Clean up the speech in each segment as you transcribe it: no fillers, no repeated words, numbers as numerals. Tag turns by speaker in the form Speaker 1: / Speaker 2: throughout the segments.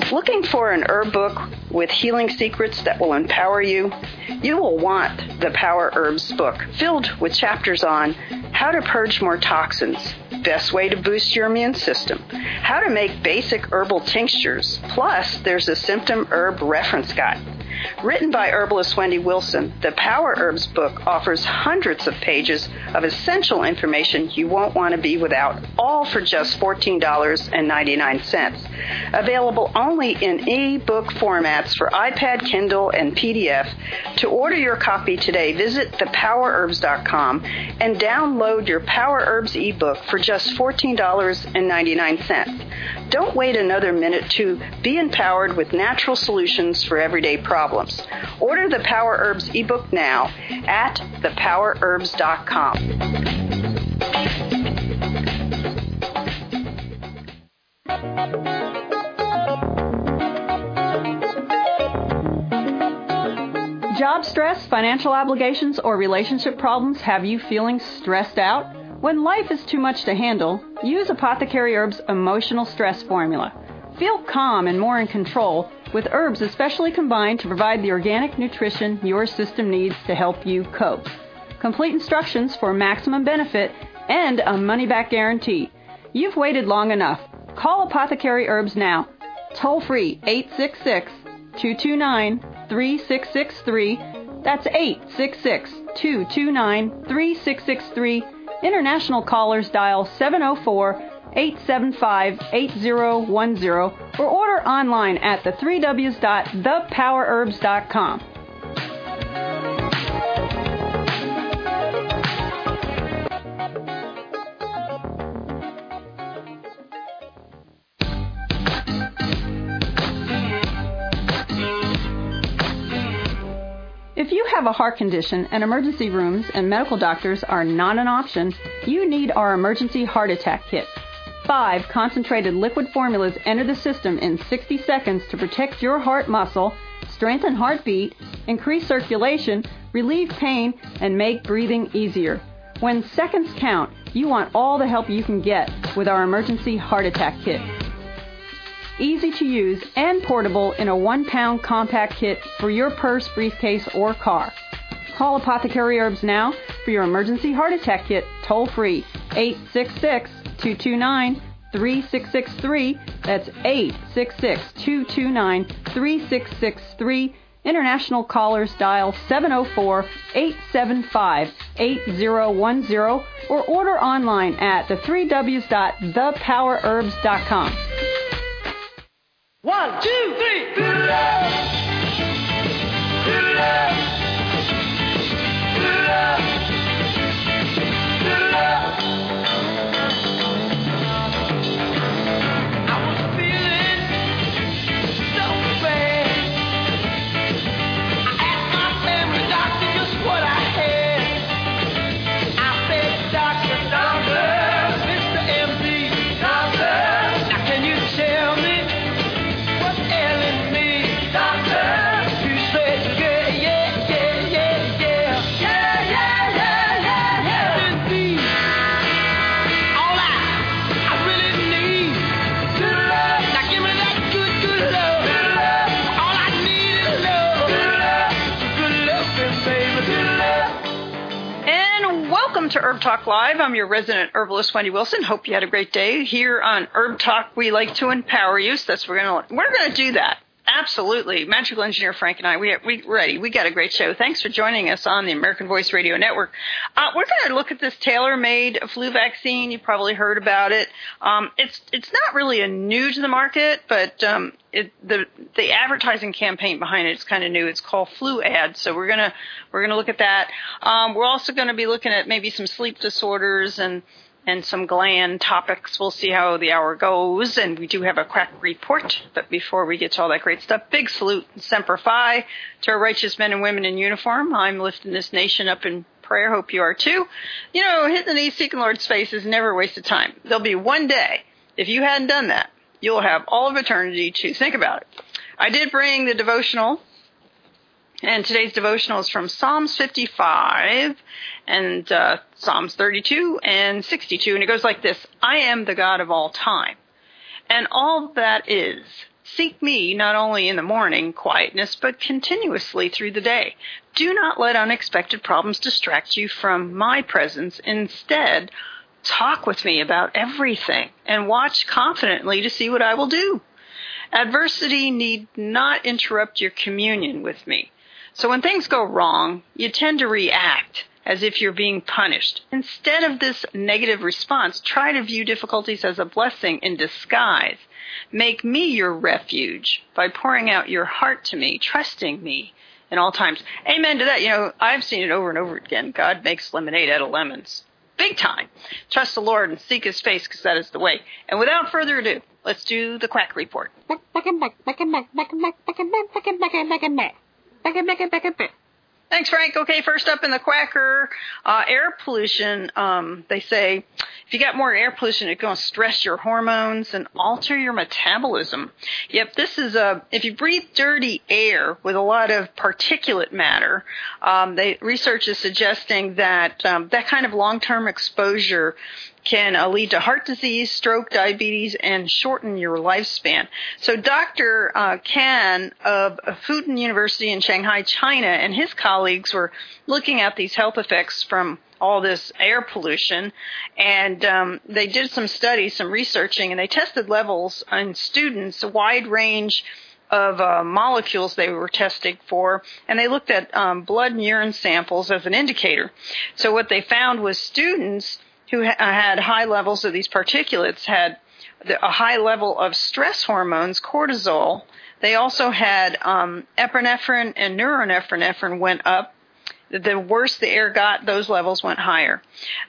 Speaker 1: Looking for an herb book with healing secrets that will empower you? You will want the Power Herbs book, filled with chapters on how to purge more toxins, best way to boost your immune system, how to make basic herbal tinctures, plus there's a symptom herb reference guide. Written by herbalist Wendy Wilson, the Power Herbs book offers hundreds of pages of essential information you won't want to be without, all for just $14.99. Available only in e-book formats for iPad, Kindle, and PDF. To order your copy today, visit thepowerherbs.com and download your Power Herbs ebook for just $14.99. Don't wait another minute to be empowered with natural solutions for everyday problems. Order the Power Herbs ebook now at thepowerherbs.com. Job stress, financial obligations, or relationship problems have you feeling stressed out? When life is too much to handle, use Apothecary Herbs' emotional stress formula. Feel calm and more in control with herbs especially combined to provide the organic nutrition your system needs to help you cope. Complete instructions for maximum benefit and a money-back guarantee. You've waited long enough. Call Apothecary Herbs now. Toll free 866-229-3663. That's 866-229-3663. International callers dial 704-875-8010 or order online at the3ws.thepowerherbs.com. If you have a heart condition and emergency rooms and medical doctors are not an option, you need our emergency heart attack kit. 5 concentrated liquid formulas enter the system in 60 seconds to protect your heart muscle, strengthen heartbeat, increase circulation, relieve pain, and make breathing easier. When seconds count, you want all the help you can get with our emergency heart attack kit. Easy to use and portable in a 1-pound compact kit for your purse, briefcase, or car. Call Apothecary Herbs now for your emergency heart attack kit, toll free 866-229-3663. That's 866-229-3663. International callers dial 704-875-8010 or order online at the3ws.thepowerherbs.com.
Speaker 2: 1, 2, 3. Do love. Do love. Do love. Do love. I was feeling so bad. I asked my family doctor just what I had. I said, Doctor, Mr. MD, Doctor, now can you tell me what's ailing me? Doctor, you said, yeah, yeah, yeah, yeah, yeah. Yeah, yeah, yeah, yeah, yeah. Indeed. All I really need. Good love. Now give me that good, good love. Good love. All I need is love. Good love. Good love, baby. Good love.
Speaker 1: And welcome to Herb Talk Live. I'm your resident herbalist, Wendy Wilson. Hope you had a great day. Here on Herb Talk, we like to empower you, so that's we're gonna do that. Absolutely. Magical engineer Frank and I, we're ready. We got a great show. Thanks for joining us on the American Voice Radio Network. We're going to look at this tailor-made flu vaccine. You probably heard about it. It's not really a new to the market, but the advertising campaign behind it is kind of new. It's called Flu Ad, so we're gonna look at that. We're also going to be looking at maybe some sleep disorders and some gland topics. We'll see how the hour goes, and we do have a quack report. But before we get to all that great stuff, big salute, Semper Fi, to our righteous men and women in uniform. I'm lifting this nation up in prayer. Hope you are too. You know, hitting the knee, seeking Lord's face is never a waste of time. There'll be one day, if you hadn't done that, you'll have all of eternity to think about it. I did bring the devotional, and today's devotional is from Psalms 55 and Psalms 32 and 62, and it goes like this: I am the God of all time, and all that is Seek me not only in the morning, quietness, but continuously through the day. Do not let unexpected problems distract you from my presence. Instead, talk with me about everything and watch confidently to see what I will do. Adversity need not interrupt your communion with me. So when things go wrong, you tend to react as if you're being punished. Instead of this negative response, try to view difficulties as a blessing in disguise. Make me your refuge by pouring out your heart to me, trusting me in all times. Amen to that. You know, I've seen it over and over again. God makes lemonade out of lemons. Big time. Trust the Lord and seek his face, because that is the way. And without further ado, let's do the quack report. Thanks, Frank. Okay, first up in the quacker, air pollution. They say if you got more air pollution, it's going to stress your hormones and alter your metabolism. Yep, this is if you breathe dirty air with a lot of particulate matter, research is suggesting that that kind of long-term exposure can lead to heart disease, stroke, diabetes, and shorten your lifespan. So Dr. Kan of Fudan University in Shanghai, China, and his colleagues were looking at these health effects from all this air pollution, and they did some studies, some researching, and they tested levels in students, a wide range of molecules they were testing for, and they looked at blood and urine samples as an indicator. So what they found was students who had high levels of these particulates had a high level of stress hormones, cortisol. They also had epinephrine and norepinephrine went up. The worse the air got, those levels went higher.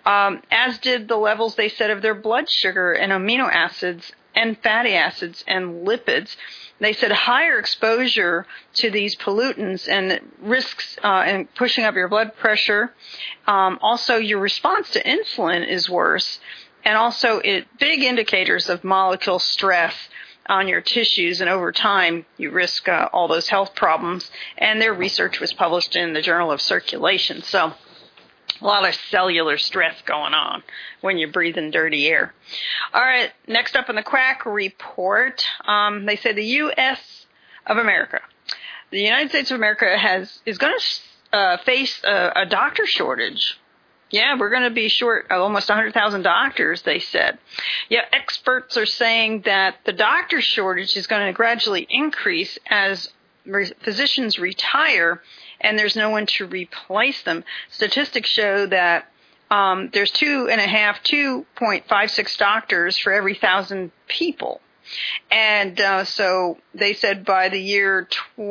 Speaker 1: As did the levels, they said, of their blood sugar and amino acids and fatty acids and lipids. They said higher exposure to these pollutants and risks in pushing up your blood pressure. Also, your response to insulin is worse. And also, big indicators of molecule stress on your tissues. And over time, you risk all those health problems. And their research was published in the Journal of Circulation. So a lot of cellular stress going on when you're breathing dirty air. All right, next up in the quack report, they say the U.S. of America, the United States of America is going to face a doctor shortage. Yeah, we're going to be short of almost 100,000 doctors, they said. Yeah, experts are saying that the doctor shortage is going to gradually increase as physicians retire and there's no one to replace them. Statistics show that there's 2.56 doctors for every 1,000 people. And so they said by the year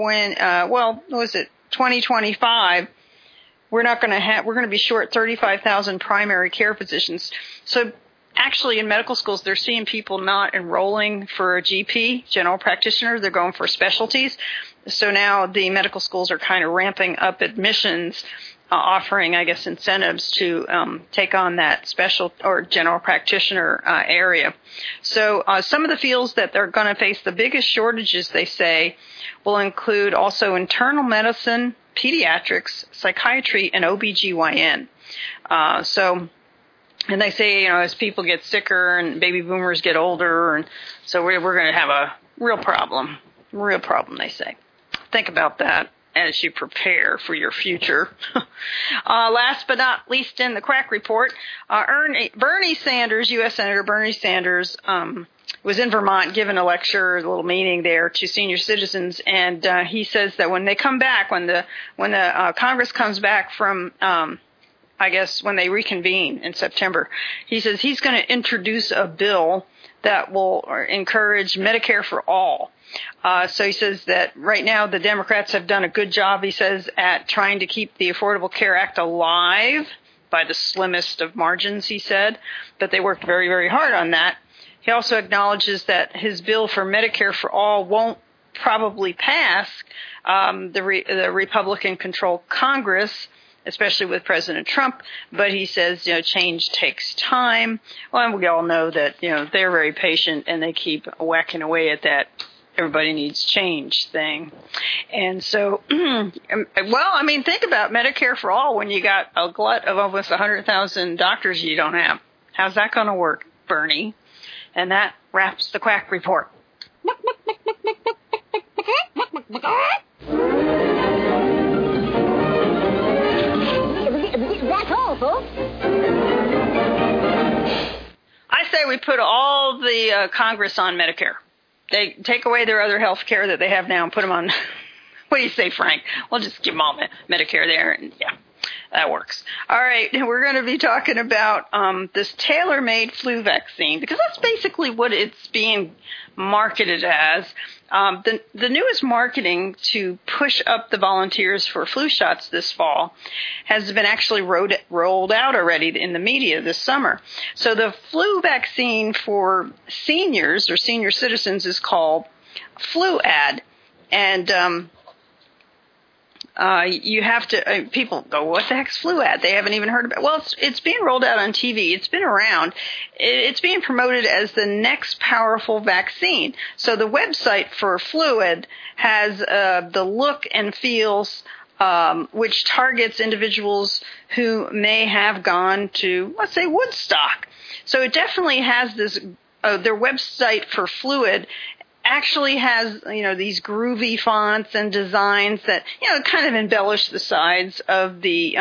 Speaker 1: 2025, we're going to be short 35,000 primary care physicians. So actually in medical schools, they're seeing people not enrolling for a GP, general practitioner. They're going for specialties. So now the medical schools are kind of ramping up admissions, offering, I guess, incentives to take on that special or general practitioner area. So some of the fields that they're going to face the biggest shortages, they say, will include also internal medicine, pediatrics, psychiatry, and OBGYN. And they say, as people get sicker and baby boomers get older, and so we're going to have a real problem, they say. Think about that as you prepare for your future. Last but not least in the quack report, Bernie Sanders, U.S. Senator Bernie Sanders, was in Vermont giving a lecture, a little meeting there to senior citizens, and he says that when they come back, when the Congress comes back from I guess when they reconvene in September, he says he's going to introduce a bill that will encourage Medicare for all. So he says that right now the Democrats have done a good job, he says, at trying to keep the Affordable Care Act alive by the slimmest of margins, he said, but they worked very, very hard on that. He also acknowledges that his bill for Medicare for all won't probably pass the Republican-controlled Congress, especially with President Trump, but he says, change takes time. Well, and we all know that, they're very patient and they keep whacking away at that everybody needs change thing. And so, think about Medicare for all when you got a glut of almost 100,000 doctors you don't have. How's that going to work, Bernie? And that wraps the quack report.
Speaker 3: That's all, folks.
Speaker 1: I say we put all the Congress on Medicare. They take away their other health care that they have now and put them on. What do you say, Frank? We'll just give them all Medicare there, and yeah, that works. All right, we're going to be talking about this tailor-made flu vaccine, because that's basically what it's being marketed as. The newest marketing to push up the volunteers for flu shots this fall has been actually rolled out already in the media this summer. So the flu vaccine for seniors or senior citizens is called Fluad, and you have to, people go, what the heck's Fluad? They haven't even heard about it. Well, it's being rolled out on TV. It's been around. It's being promoted as the next powerful vaccine. So the website for Fluad has the look and feels which targets individuals who may have gone to, let's say, Woodstock. So it definitely has this, their website for Fluad actually has, these groovy fonts and designs that, kind of embellish the sides of the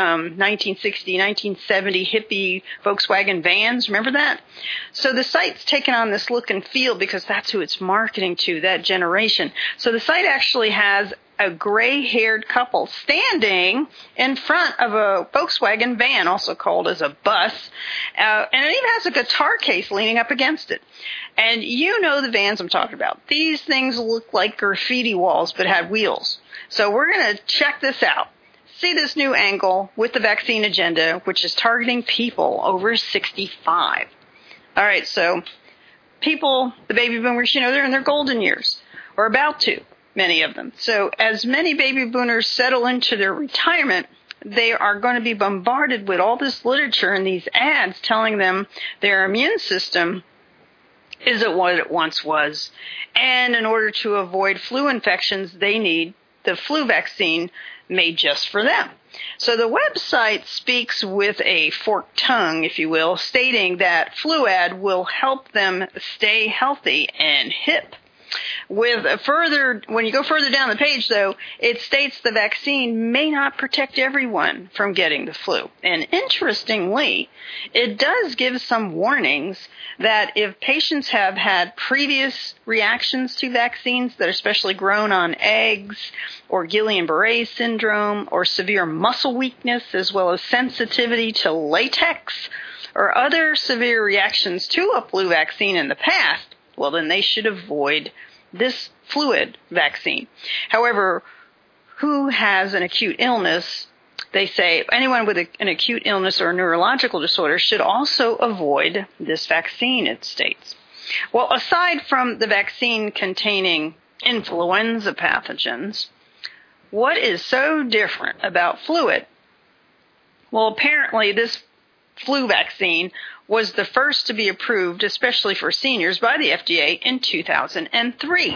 Speaker 1: 1960, 1970 hippie Volkswagen vans. Remember that? So the site's taken on this look and feel because that's who it's marketing to, that generation. So the site actually has a gray-haired couple standing in front of a Volkswagen van, also called as a bus, and it even has a guitar case leaning up against it. And you know the vans I'm talking about. These things look like graffiti walls but had wheels. So we're going to check this out. See this new angle with the vaccine agenda, which is targeting people over 65. All right, so people, the baby boomers, they're in their golden years, or about to. Many of them. So as many baby boomers settle into their retirement, they are going to be bombarded with all this literature and these ads telling them their immune system isn't what it once was. And in order to avoid flu infections, they need the flu vaccine made just for them. So the website speaks with a forked tongue, if you will, stating that Fluad will help them stay healthy and hip. When you go further down the page, though, it states the vaccine may not protect everyone from getting the flu. And interestingly, it does give some warnings that if patients have had previous reactions to vaccines that are especially grown on eggs, or Guillain-Barré syndrome, or severe muscle weakness, as well as sensitivity to latex, or other severe reactions to a flu vaccine in the past, well, then they should avoid this Fluad vaccine. However, who has an acute illness, they say anyone with an acute illness or a neurological disorder should also avoid this vaccine, it states. Well, aside from the vaccine containing influenza pathogens, what is so different about Fluad? Well, apparently this flu vaccine was the first to be approved, especially for seniors, by the FDA in 2003.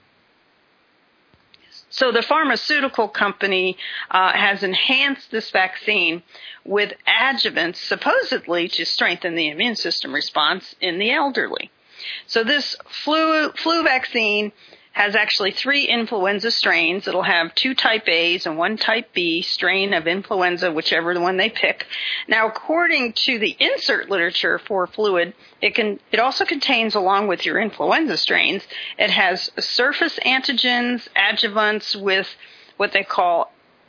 Speaker 1: So the pharmaceutical company has enhanced this vaccine with adjuvants, supposedly to strengthen the immune system response in the elderly. So this flu vaccine has actually 3 influenza strains. It'll have 2 type A's and 1 type B strain of influenza, whichever the one they pick. Now, according to the insert literature for Fluad, it also contains, along with your influenza strains, it has surface antigens, adjuvants with what they call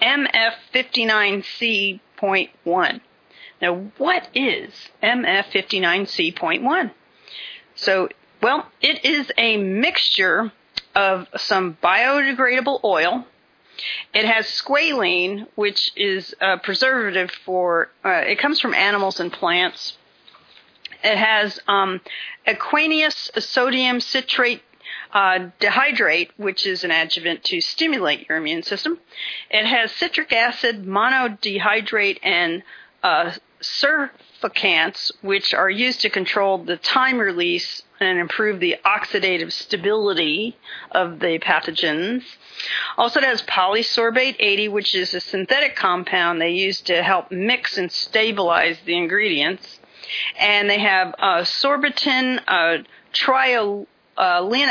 Speaker 1: MF59C.1. Now, what is MF59C.1? So, well, it is a mixture of some biodegradable oil. It has squalene, which is a preservative for, it comes from animals and plants. It has aqueous sodium citrate dehydrate, which is an adjuvant to stimulate your immune system. It has citric acid, monodehydrate, and surfactants, which are used to control the time release and improve the oxidative stability of the pathogens. Also, it has polysorbate 80, which is a synthetic compound they use to help mix and stabilize the ingredients. And they have sorbitin triolinate,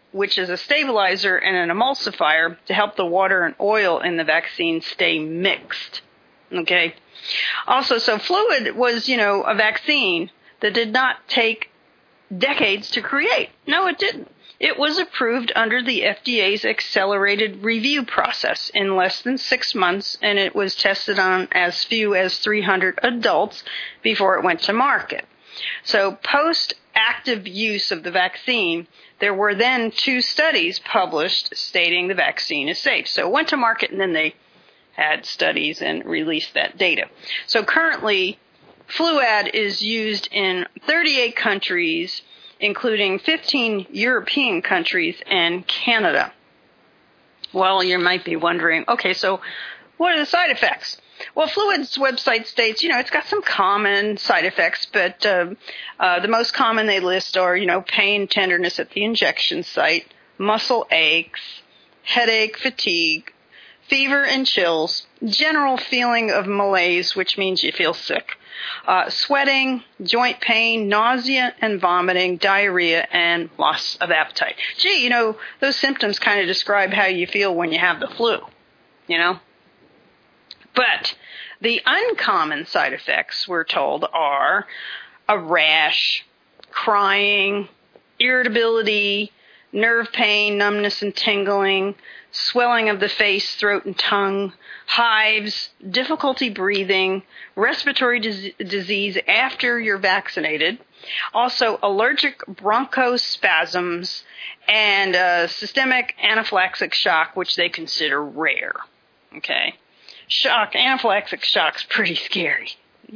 Speaker 1: which is a stabilizer and an emulsifier to help the water and oil in the vaccine stay mixed. Okay. Also, so fluid was, a vaccine that did not take decades to create. No, it didn't. It was approved under the FDA's accelerated review process in less than 6 months, and it was tested on as few as 300 adults before it went to market. So post-active use of the vaccine, there were then 2 studies published stating the vaccine is safe. So it went to market, and then they had studies and released that data. So currently, Fluad is used in 38 countries, including 15 European countries and Canada. Well, you might be wondering, okay, so what are the side effects? Well, Fluad's website states, it's got some common side effects, but the most common they list are, pain, tenderness at the injection site, muscle aches, headache, fatigue, fever and chills, general feeling of malaise, which means you feel sick, sweating, joint pain, nausea and vomiting, diarrhea, and loss of appetite. Gee, those symptoms kind of describe how you feel when you have the flu, But the uncommon side effects, we're told, are a rash, crying, irritability, nerve pain, numbness and tingling, swelling of the face, throat, and tongue, hives, difficulty breathing, respiratory disease after you're vaccinated, also allergic bronchospasms, and systemic anaphylactic shock, which they consider rare. Okay? Anaphylactic shock's pretty scary,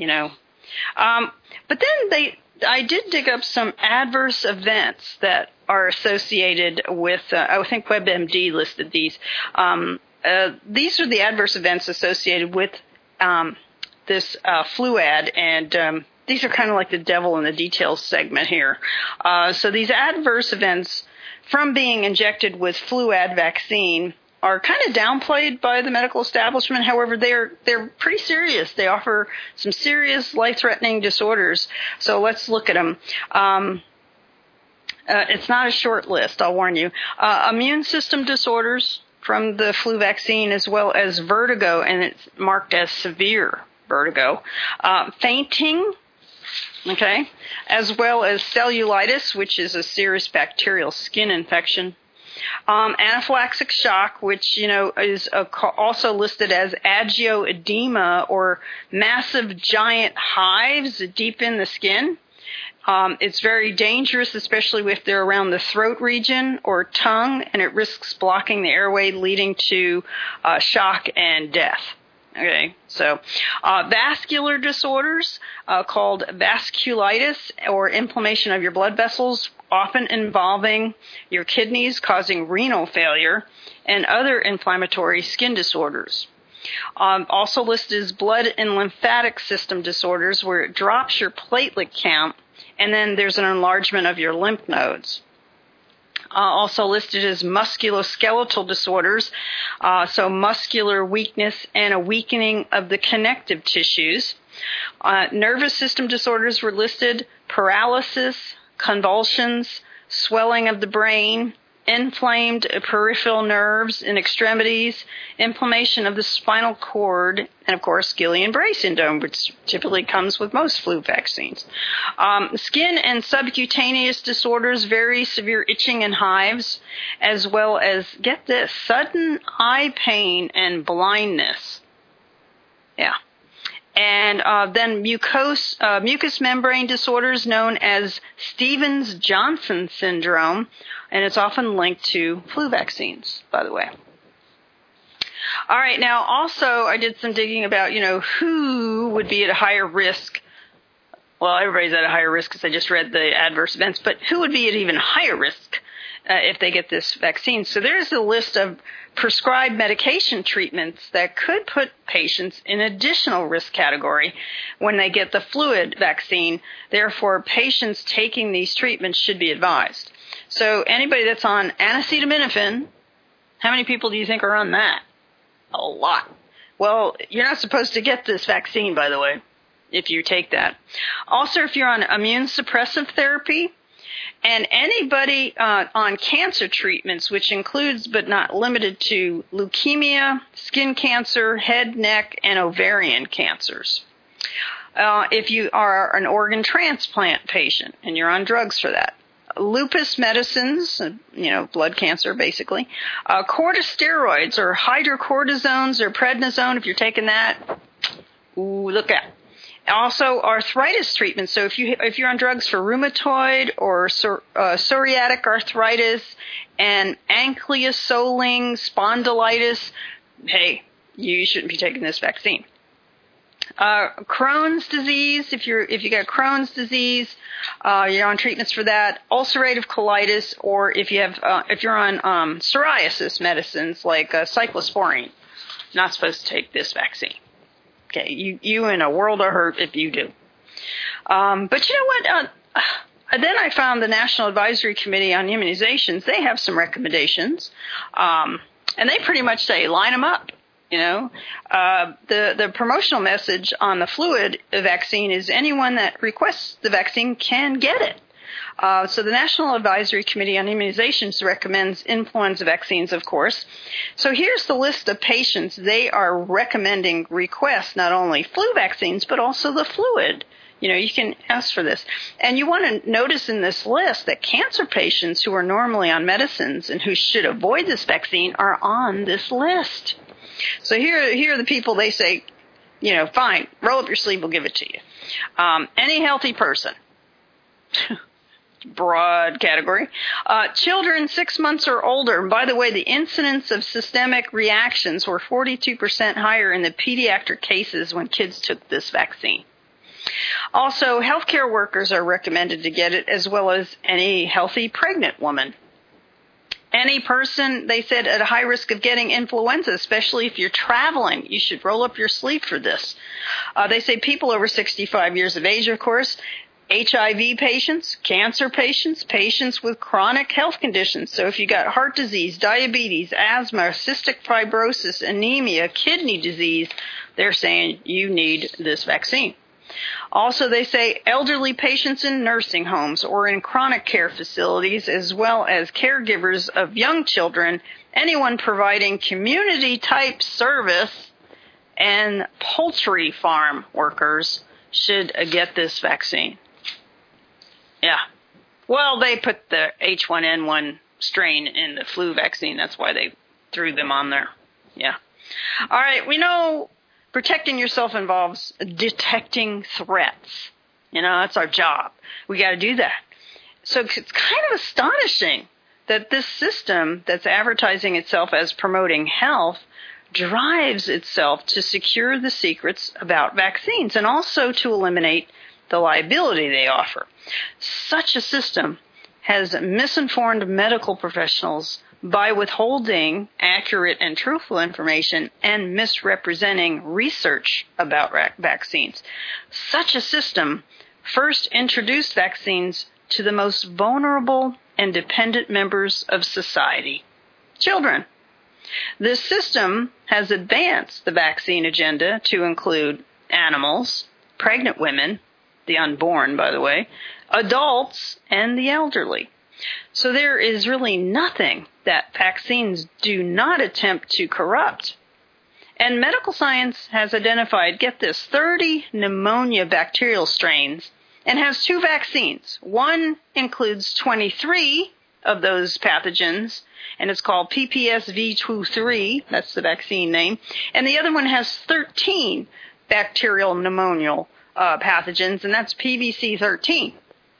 Speaker 1: But then I did dig up some adverse events that are associated with, I think WebMD listed these. These are the adverse events associated with this Fluad, and these are kind of like the devil in the details segment here. So these adverse events from being injected with Fluad vaccine are kind of downplayed by the medical establishment. However, they're pretty serious. They offer some serious life-threatening disorders. So let's look at them. It's not a short list, I'll warn you. Immune system disorders from the flu vaccine, as well as vertigo, and it's marked as severe vertigo. Fainting, okay, as well as cellulitis, which is a serious bacterial skin infection. Anaphylactic shock, which, is also listed as angioedema, or massive giant hives deep in the skin. It's very dangerous, especially if they're around the throat region or tongue, and it risks blocking the airway, leading to shock and death. Okay, so vascular disorders called vasculitis, or inflammation of your blood vessels, often involving your kidneys, causing renal failure, and other inflammatory skin disorders. Also listed is blood and lymphatic system disorders, where it drops your platelet count, and then there's an enlargement of your lymph nodes. Also listed as musculoskeletal disorders, so muscular weakness and a weakening of the connective tissues. Nervous system disorders were listed: paralysis, convulsions, swelling of the brain, inflamed peripheral nerves and extremities, inflammation of the spinal cord, and, of course, Guillain-Barré syndrome, which typically comes with most flu vaccines. Skin and subcutaneous disorders, very severe itching and hives, as well as, get this, sudden eye pain and blindness. Yeah. And then mucous membrane disorders known as Stevens-Johnson syndrome, and it's often linked to flu vaccines, by the way. All right, now also I did some digging about, who would be at a higher risk. Well, everybody's at a higher risk because I just read the adverse events, but who would be at even higher risk if they get this vaccine? So there's a list of prescribed medication treatments that could put patients in additional risk category when they get the Fluad vaccine. Therefore, patients taking these treatments should be advised. So anybody that's on acetaminophen, how many people do you think are on that? A lot. Well, you're not supposed to get this vaccine, by the way, if you take that. Also, if you're on immune suppressive therapy, And anybody on cancer treatments, which includes but not limited to leukemia, skin cancer, head, neck, and ovarian cancers. If you are an organ transplant patient and you're on drugs for that. Lupus medicines, blood cancer basically. Corticosteroids or hydrocortisones or prednisone, if you're taking that, look out. Also, arthritis treatment. So if you're on drugs for rheumatoid or psoriatic arthritis and ankylosing spondylitis, hey, you shouldn't be taking this vaccine. Crohn's disease. If you got Crohn's disease, you're on treatments for that. Ulcerative colitis, or if you're on psoriasis medicines like cyclosporine, not supposed to take this vaccine. Okay, you in a world of hurt if you do. But you know what? Then I found the National Advisory Committee on Immunizations. They have some recommendations, and they pretty much say line them up. The promotional message on the fluid vaccine is anyone that requests the vaccine can get it. So the National Advisory Committee on Immunizations recommends influenza vaccines, of course. So here's the list of patients they are recommending request not only flu vaccines, but also the fluid. You can ask for this. And you want to notice in this list that cancer patients who are normally on medicines and who should avoid this vaccine are on this list. So here are the people they say, fine, roll up your sleeve, we'll give it to you. Any healthy person. Broad category. Children 6 months or older. And by the way, the incidence of systemic reactions were 42% higher in the pediatric cases when kids took this vaccine. Also, healthcare workers are recommended to get it, as well as any healthy pregnant woman. Any person, they said, at a high risk of getting influenza, especially if you're traveling, you should roll up your sleeve for this. They say people over 65 years of age, of course, HIV patients, cancer patients, patients with chronic health conditions. So if you got heart disease, diabetes, asthma, cystic fibrosis, anemia, kidney disease, they're saying you need this vaccine. Also, they say elderly patients in nursing homes or in chronic care facilities, as well as caregivers of young children, anyone providing community-type service, and poultry farm workers should get this vaccine. Yeah. Well, they put the H1N1 strain in the flu vaccine. That's why they threw them on there. Yeah. All right. We know protecting yourself involves detecting threats. That's our job. We got to do that. So it's kind of astonishing that this system that's advertising itself as promoting health drives itself to secure the secrets about vaccines and also to eliminate the liability they offer. Such a system has misinformed medical professionals by withholding accurate and truthful information and misrepresenting research about vaccines. Such a system first introduced vaccines to the most vulnerable and dependent members of society, children. This system has advanced the vaccine agenda to include animals, pregnant women, the unborn, by the way, adults, and the elderly. So there is really nothing that vaccines do not attempt to corrupt. And medical science has identified, get this, 30 pneumonia bacterial strains and has 2 vaccines. One includes 23 of those pathogens, and it's called PPSV23, that's the vaccine name, and the other one has 13 bacterial pneumonial pathogens, and that's PVC13.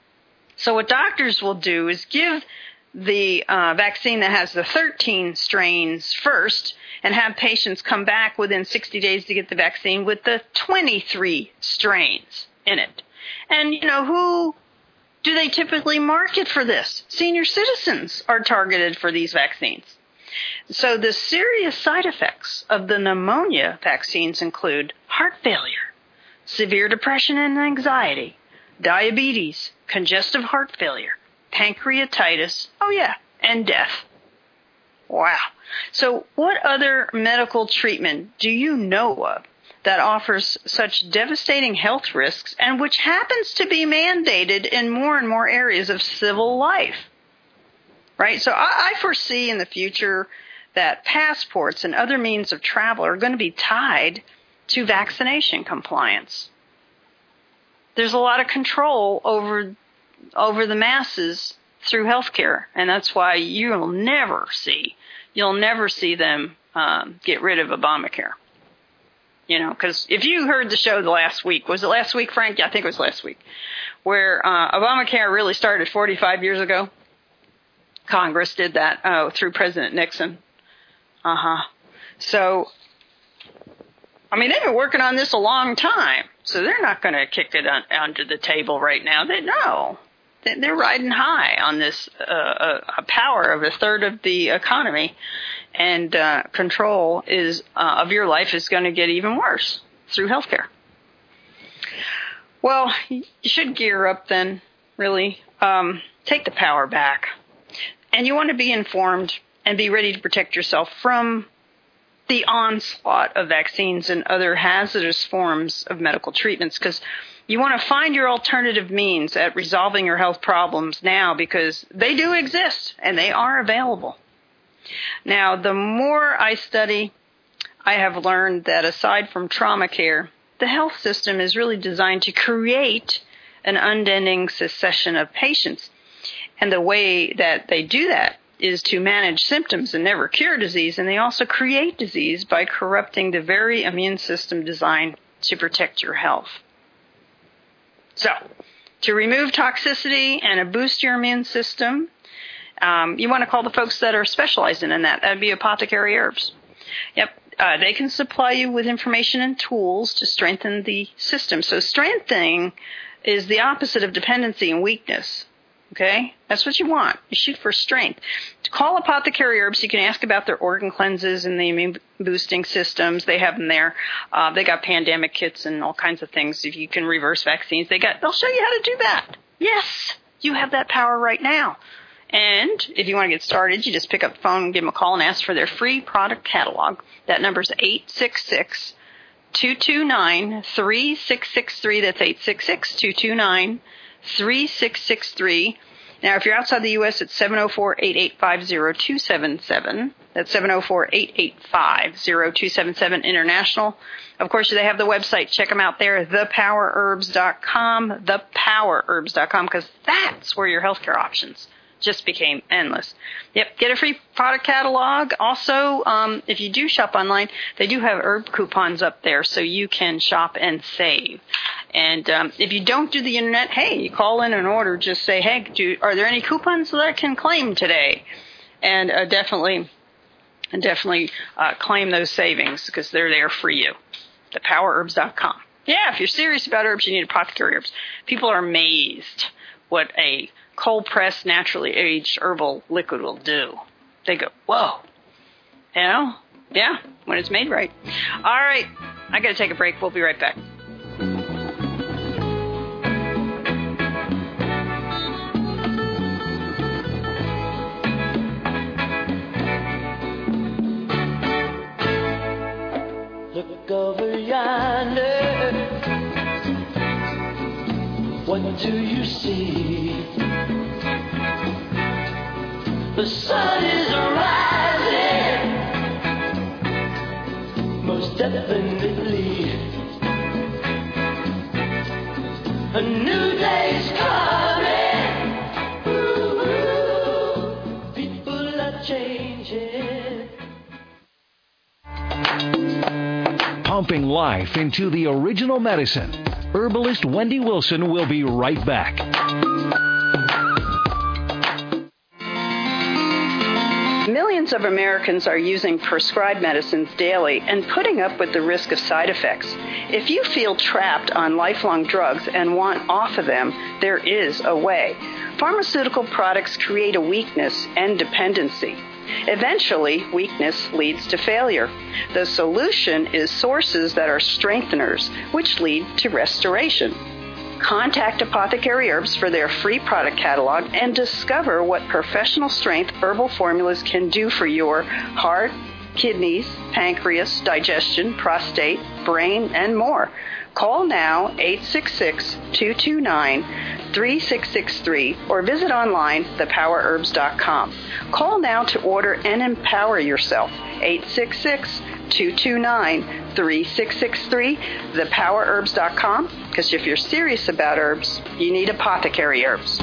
Speaker 1: So what doctors will do is give the vaccine that has the 13 strains first and have patients come back within 60 days to get the vaccine with the 23 strains in it. And, who do they typically market for this? Senior citizens are targeted for these vaccines. So the serious side effects of the pneumonia vaccines include heart failure, severe depression and anxiety, diabetes, congestive heart failure, pancreatitis, and death. Wow. So what other medical treatment do you know of that offers such devastating health risks and which happens to be mandated in more and more areas of civil life. Right? So I foresee in the future that passports and other means of travel are going to be tied to vaccination compliance. There's a lot of control over the masses through healthcare, and that's why you'll never see them get rid of Obamacare. You know, because if you heard the show the last week, was it last week, Frank? Yeah, I think it was last week, where Obamacare really started 45 years ago. Congress did that through President Nixon. So, I mean, they've been working on this a long time, so they're not going to kick it under the table right now. They're riding high on this power of a third of the economy, and control of your life is going to get even worse through healthcare. Well, you should gear up then, really. Take the power back. And you want to be informed and be ready to protect yourself from the onslaught of vaccines and other hazardous forms of medical treatments, because you want to find your alternative means at resolving your health problems now, because they do exist and they are available. Now, the more I study, I have learned that aside from trauma care, the health system is really designed to create an unending succession of patients. And the way that they do that is to manage symptoms and never cure disease, and they also create disease by corrupting the very immune system designed to protect your health. So, to remove toxicity and boost your immune system, you want to call the folks that are specialized in that. That would be Apothecary Herbs. Yep, they can supply you with information and tools to strengthen the system. So strengthening is the opposite of dependency and weakness. Okay? That's what you want. You shoot for strength. To call Apothecary Herbs, you can ask about their organ cleanses and the immune boosting systems. They have them there. They got pandemic kits and all kinds of things. If you can reverse vaccines, they'll show you how to do that. Yes, you have that power right now. And if you want to get started, you just pick up the phone and give them a call and ask for their free product catalog. That number is 866-229-3663. That's 866-229-3663. Now, if you're outside the U.S., it's 704-885-0277. That's 704-885-0277 international. Of course, they have the website. Check them out there, thepowerherbs.com, thepowerherbs.com, because that's where your healthcare options just became endless. Yep, get a free product catalog. Also, if you do shop online, they do have herb coupons up there so you can shop and save. And if you don't do the internet, hey, you call in an order, just say, hey, are there any coupons that I can claim today? And definitely claim those savings because they're there for you. Thepowerherbs.com. Yeah, if you're serious about herbs, you need Apothecary Herbs. People are amazed what a cold-pressed, naturally aged herbal liquid will do. They go, whoa. You know? Yeah, when it's made right. All right, I got to take a break. We'll be right back.
Speaker 2: Look over yonder. What do you see? The sun is rising, most definitely. A new day's coming. Ooh, people are changing.
Speaker 3: Pumping life into the original medicine. Herbalist Wendy Wilson will be right back.
Speaker 1: Millions of Americans are using prescribed medicines daily and putting up with the risk of side effects. If you feel trapped on lifelong drugs and want off of them, there is a way. Pharmaceutical products create a weakness and dependency. Eventually, weakness leads to failure. The solution is sources that are strengtheners, which lead to restoration. Contact Apothecary Herbs for their free product catalog and discover what professional strength herbal formulas can do for your heart, kidneys, pancreas, digestion, prostate, brain, and more. Call now 866-229-3663 or visit online thepowerherbs.com. Call now to order and empower yourself. 866-229-3663, thepowerherbs.com, because if you're serious about herbs, you need apothecary herbs.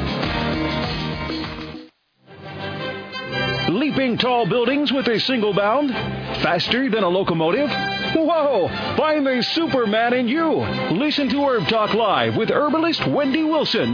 Speaker 3: Leaping tall buildings with a single bound? Faster than a locomotive? Whoa! Find the Superman in you! Listen to Herb Talk Live with herbalist Wendy Wilson.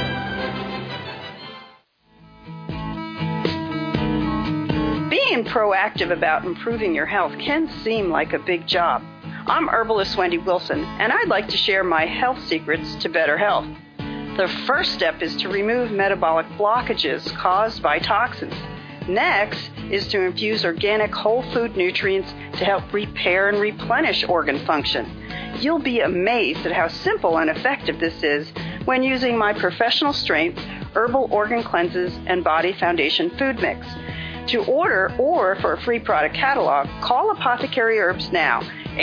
Speaker 1: Being proactive about improving your health can seem like a big job. I'm herbalist Wendy Wilson, and I'd like to share my health secrets to better health. The first step is to remove metabolic blockages caused by toxins. Next is to infuse organic whole food nutrients to help repair and replenish organ function. You'll be amazed at how simple and effective this is when using my professional strength herbal organ cleanses and body foundation food mix. To order or for a free product catalog, call Apothecary Herbs now,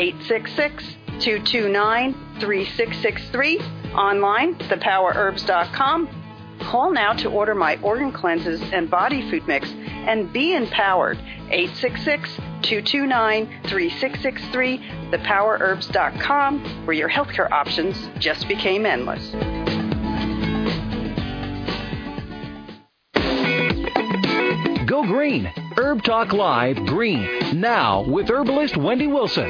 Speaker 1: 866-229-3663, online, thepowerherbs.com. Call now to order my organ cleanses and body food mix and be empowered. 866-229-3663, thepowerherbs.com, where your healthcare options just became endless.
Speaker 3: Go green. Herb Talk Live Green. Now with herbalist Wendy Wilson.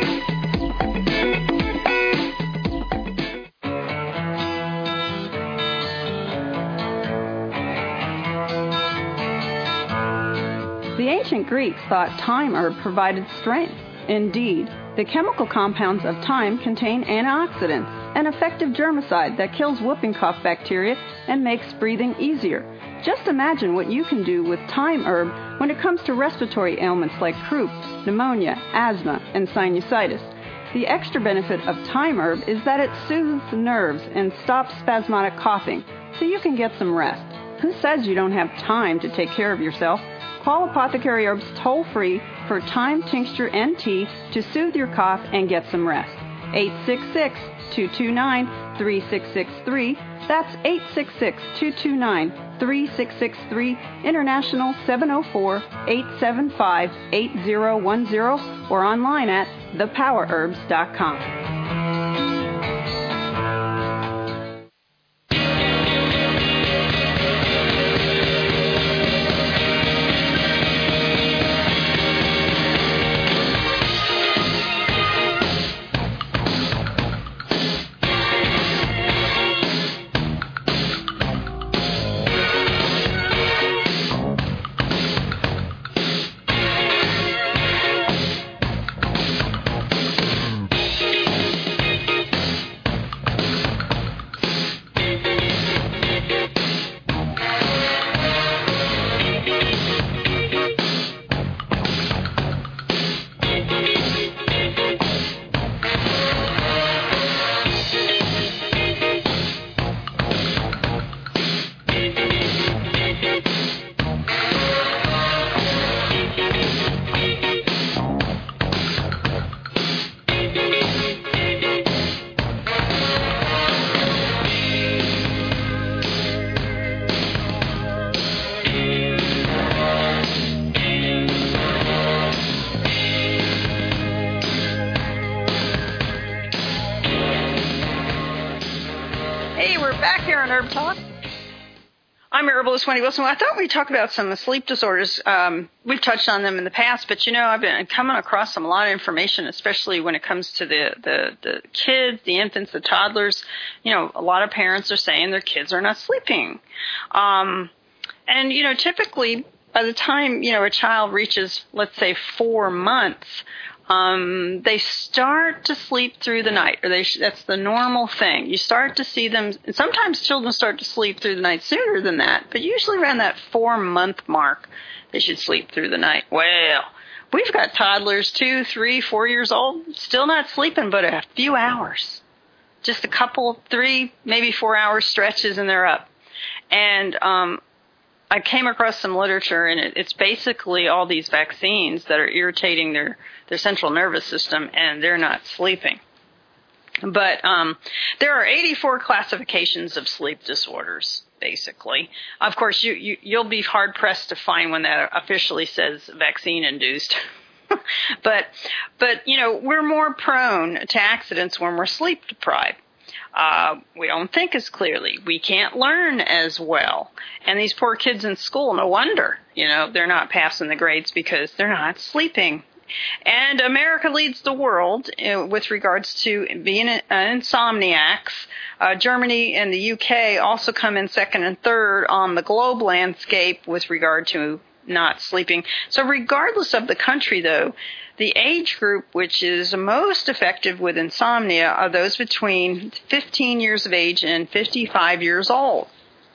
Speaker 4: The ancient Greeks thought thyme herb provided strength. Indeed, the chemical compounds of thyme contain antioxidants, an effective germicide that kills whooping cough bacteria and makes breathing easier. Just imagine what you can do with thyme herb when it comes to respiratory ailments like croup, pneumonia, asthma, and sinusitis. The extra benefit of thyme herb is that it soothes the nerves and stops spasmodic coughing, so you can get some rest. Who says you don't have time to take care of yourself? Call Apothecary Herbs toll-free for thyme tincture and tea to soothe your cough and get some rest. 866-229-3663. That's 866-229-3663. International 704-875-8010 or online at thepowerherbs.com.
Speaker 1: Herb Talk. I'm herbalist Wendy Wilson. I thought we'd talk about some sleep disorders. We've touched on them in the past, but I've been coming across a lot of information, especially when it comes to the kids, the infants, the toddlers. A lot of parents are saying their kids are not sleeping. And typically by the time, a child reaches, let's say, 4 months, they start to sleep through the night, or that's the normal thing. You start to see them, and sometimes children start to sleep through the night sooner than that, but usually around that 4-month mark, they should sleep through the night. Well, we've got toddlers 2, 3, 4 years old, still not sleeping but a few hours. Just a couple, 3, maybe 4 hour stretches and they're up. And I came across some literature, and it's basically all these vaccines that are irritating their central nervous system, and they're not sleeping. But there are 84 classifications of sleep disorders, basically. Of course, you'll be hard-pressed to find one that officially says vaccine-induced. But we're more prone to accidents when we're sleep-deprived. We don't think as clearly. We can't learn as well. And these poor kids in school, no wonder, they're not passing the grades because they're not sleeping. And America leads the world with regards to being insomniacs. Germany and the UK also come in second and third on the globe landscape with regard to not sleeping. So regardless of the country, though, the age group which is most affected with insomnia are those between 15 years of age and 55 years old.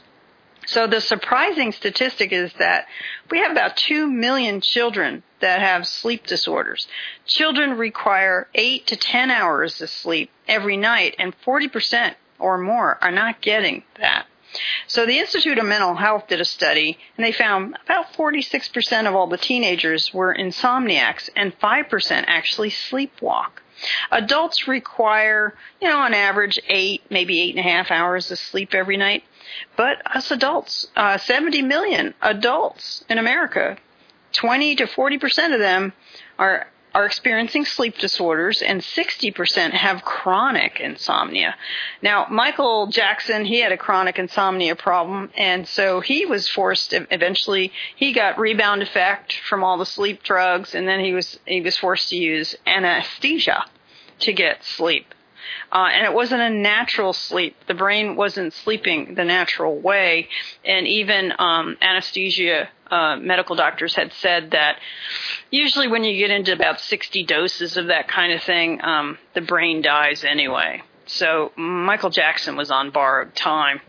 Speaker 1: So the surprising statistic is that we have about 2 million children that have sleep disorders. Children require 8 to 10 hours of sleep every night, and 40% or more are not getting that. So the Institute of Mental Health did a study, and they found about 46% of all the teenagers were insomniacs, and 5% actually sleepwalk. Adults require, on average 8, maybe 8.5 hours of sleep every night. But us adults, 70 million adults in America, 20 to 40% of them are experiencing sleep disorders, and 60% have chronic insomnia. Now, Michael Jackson, he had a chronic insomnia problem, and so he was forced, eventually, he got rebound effect from all the sleep drugs, and then he was forced to use anesthesia to get sleep. And it wasn't a natural sleep. The brain wasn't sleeping the natural way. And even anesthesia medical doctors had said that usually when you get into about 60 doses of that kind of thing, the brain dies anyway. So Michael Jackson was on borrowed time.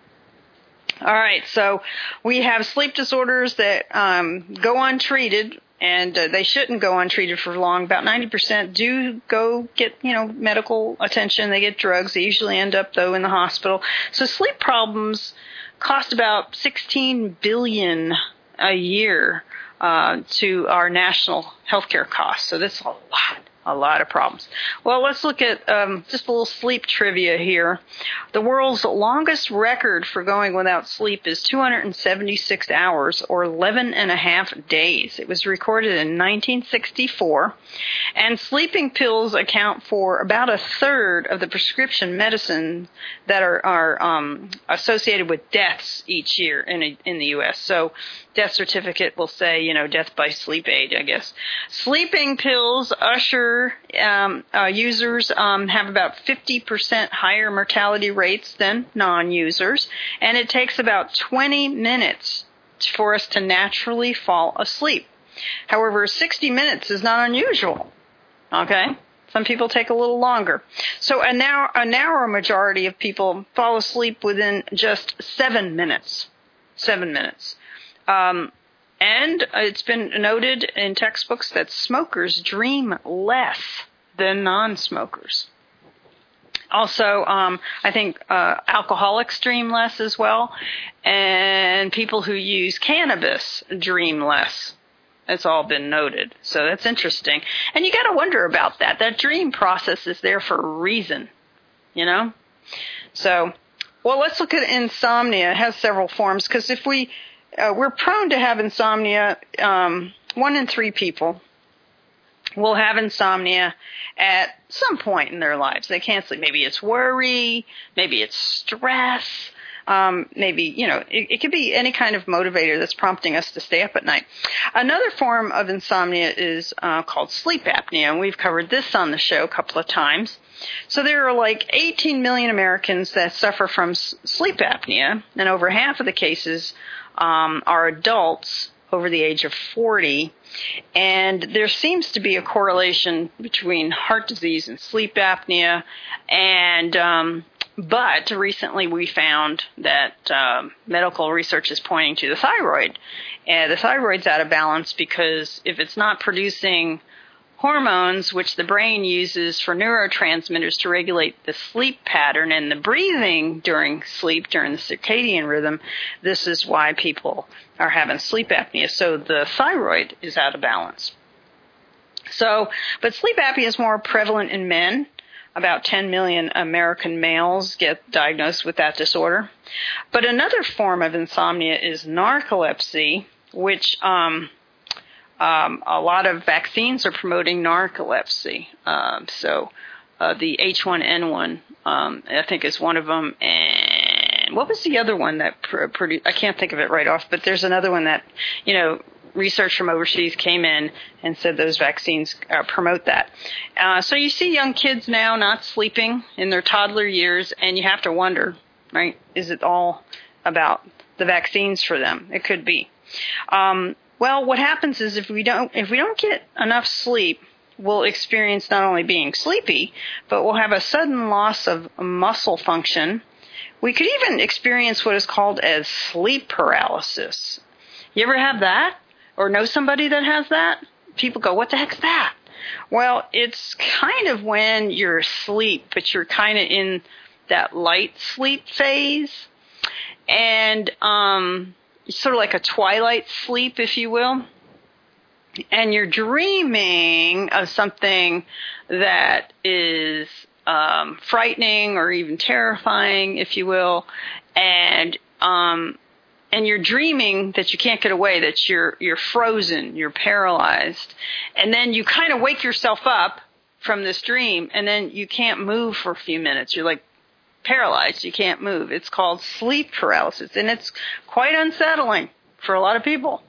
Speaker 1: All right, so we have sleep disorders that go untreated, and they shouldn't go untreated for long. About 90% do go get, medical attention. They get drugs. They usually end up, though, in the hospital. So sleep problems cost about $16 billion a year to our national healthcare costs. So that's a lot of problems. Well, let's look at just a little sleep trivia here. The world's longest record for going without sleep is 276 hours, or 11 and a half days. It was recorded in 1964. And sleeping pills account for about a third of the prescription medicine that are associated with deaths each year in the U.S. So death certificate will say, death by sleep aid, I guess. Sleeping pills usher users have about 50% higher mortality rates than non-users, and it takes about 20 minutes for us to naturally fall asleep. However, 60 minutes is not unusual, okay? Some people take a little longer. So a narrow majority of people fall asleep within just 7 minutes. 7 minutes. And it's been noted in textbooks that smokers dream less than non-smokers. Also, I think alcoholics dream less as well, and people who use cannabis dream less. It's all been noted. So that's interesting. And you got to wonder about that. That dream process is there for a reason, So, well, let's look at insomnia. It has several forms, because if we're prone to have insomnia. 1 in 3 people will have insomnia at some point in their lives. They can't sleep. Maybe it's worry. Maybe it's stress. Maybe, it could be any kind of motivator that's prompting us to stay up at night. Another form of insomnia is called sleep apnea, and we've covered this on the show a couple of times. So there are like 18 million Americans that suffer from sleep apnea, and over half of the cases are adults over the age of 40, and there seems to be a correlation between heart disease and sleep apnea, and but recently we found that medical research is pointing to the thyroid, and the thyroid's out of balance because if it's not producing hormones, which the brain uses for neurotransmitters to regulate the sleep pattern and the breathing during sleep, during the circadian rhythm. This is why people are having sleep apnea. So the thyroid is out of balance. But sleep apnea is more prevalent in men. About 10 million American males get diagnosed with that disorder. But another form of insomnia is narcolepsy, which a lot of vaccines are promoting narcolepsy. The H1N1, I think, is one of them. And what was the other one that produced? I can't think of it right off, but there's another one that, research from overseas came in and said those vaccines promote that. So you see young kids now not sleeping in their toddler years, and you have to wonder, right, is it all about the vaccines for them? It could be. Well, what happens is if we don't get enough sleep, we'll experience not only being sleepy, but we'll have a sudden loss of muscle function. We could even experience what is called as sleep paralysis. You ever have that? Or know somebody that has that? People go, what the heck's that? Well, it's kind of when you're asleep, but you're kind of in that light sleep phase. And sort of like a twilight sleep, if you will. And you're dreaming of something that is frightening or even terrifying, if you will. And you're dreaming that you can't get away, that you're frozen, you're paralyzed. And then you kind of wake yourself up from this dream, and then you can't move for a few minutes. You're like paralyzed. You can't move. It's called sleep paralysis, and it's quite unsettling for a lot of people.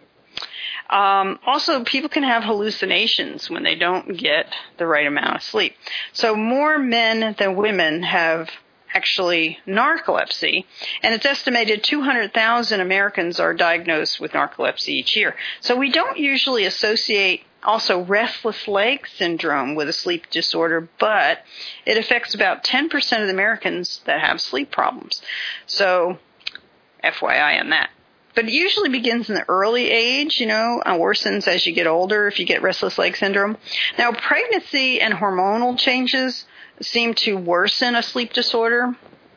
Speaker 1: Also, people can have hallucinations when they don't get the right amount of sleep. So more men than women have actually narcolepsy, and it's estimated 200,000 Americans are diagnosed with narcolepsy each year. So we don't usually associate also restless leg syndrome with a sleep disorder, but it affects about 10% of the Americans that have sleep problems. So FYI on that. But it usually begins in the early age, worsens as you get older if you get restless leg syndrome. Now, pregnancy and hormonal changes seem to worsen a sleep disorder.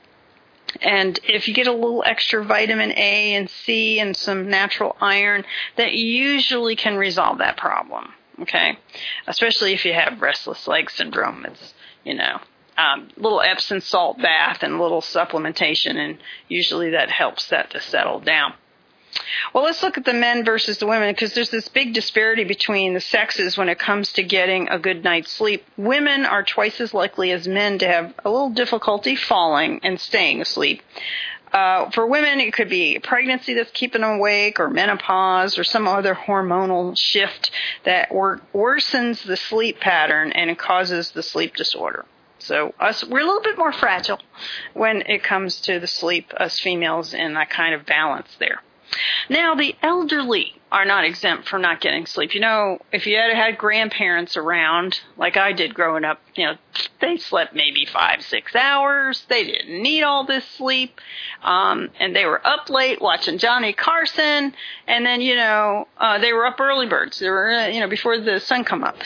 Speaker 1: And if you get a little extra vitamin A and C and some natural iron, that usually can resolve that problem, okay? Especially if you have restless leg syndrome. It's, little Epsom salt bath and a little supplementation, and usually that helps that to settle down. Well, let's look at the men versus the women, because there's this big disparity between the sexes when it comes to getting a good night's sleep. Women are twice as likely as men to have a little difficulty falling and staying asleep. For women, it could be pregnancy that's keeping them awake, or menopause, or some other hormonal shift that worsens the sleep pattern and it causes the sleep disorder. So we're a little bit more fragile when it comes to the sleep, us females, and that kind of balance there. Now, the elderly are not exempt from not getting sleep. If you had grandparents around, like I did growing up, they slept maybe 5-6 hours. They didn't need all this sleep. And they were up late watching Johnny Carson. And then, they were up early birds. They were, before the sun come up.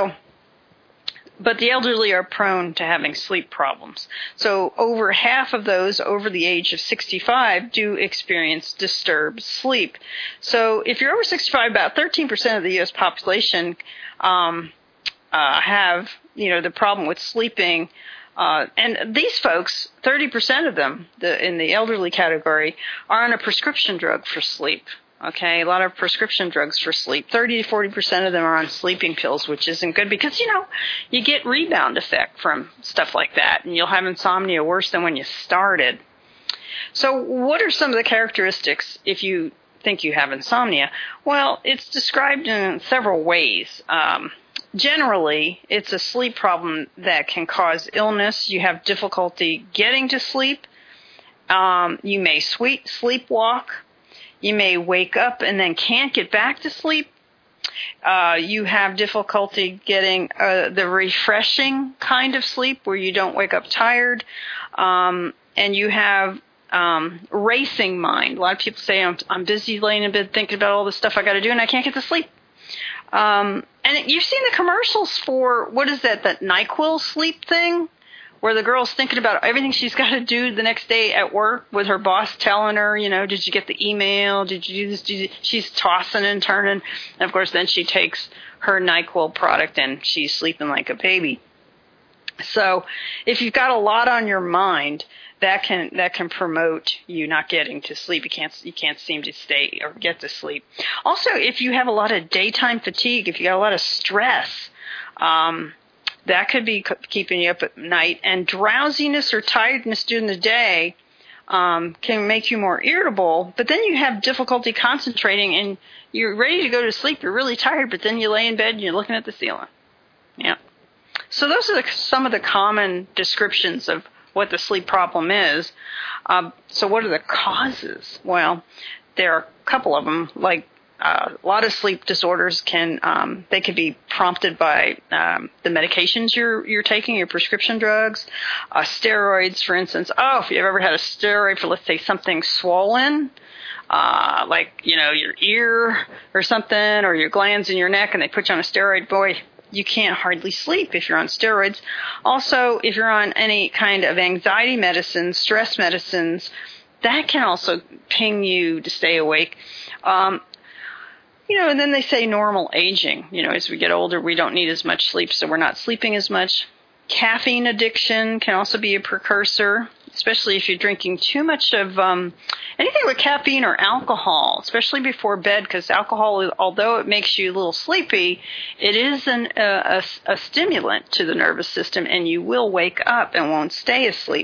Speaker 1: But the elderly are prone to having sleep problems. So over half of those over the age of 65 do experience disturbed sleep. So if you're over 65, about 13% of the U.S. population have, the problem with sleeping. And these folks, 30% of them in the elderly category, are on a prescription drug for sleep. Okay, a lot of prescription drugs for sleep. 30 to 40% of them are on sleeping pills, which isn't good because, you get rebound effect from stuff like that, and you'll have insomnia worse than when you started. So what are some of the characteristics if you think you have insomnia? Well, it's described in several ways. Generally, it's a sleep problem that can cause illness. You have difficulty getting to sleep. You may sleepwalk. You may wake up and then can't get back to sleep. You have difficulty getting the refreshing kind of sleep where you don't wake up tired. And you have racing mind. A lot of people say, I'm busy laying in bed thinking about all the stuff I got to do and I can't get to sleep. And you've seen the commercials for, what is that NyQuil sleep thing? Where the girl's thinking about everything she's got to do the next day at work with her boss telling her, did you get the email? Did you do this? She's tossing and turning. And, of course, then she takes her NyQuil product and she's sleeping like a baby. So if you've got a lot on your mind, that can promote you not getting to sleep. You can't seem to stay or get to sleep. Also, if you have a lot of daytime fatigue, if you got a lot of stress, that could be keeping you up at night. And drowsiness or tiredness during the day can make you more irritable. But then you have difficulty concentrating and you're ready to go to sleep. You're really tired, but then you lay in bed and you're looking at the ceiling. Yeah. So those are some of the common descriptions of what the sleep problem is. So what are the causes? Well, there are a couple of them. Like a lot of sleep disorders they could be prompted by the medications you're taking, your prescription drugs, steroids, for instance. If you've ever had a steroid for, let's say, something swollen, like your ear or something, or your glands in your neck, and they put you on a steroid, boy, you can't hardly sleep if you're on steroids. Also, if you're on any kind of anxiety medicines, stress medicines, that can also ping you to stay awake. And then they say normal aging. As we get older, we don't need as much sleep, so we're not sleeping as much. Caffeine addiction can also be a precursor, especially if you're drinking too much of anything with caffeine or alcohol, especially before bed, because alcohol, although it makes you a little sleepy, it is a stimulant to the nervous system, and you will wake up and won't stay asleep.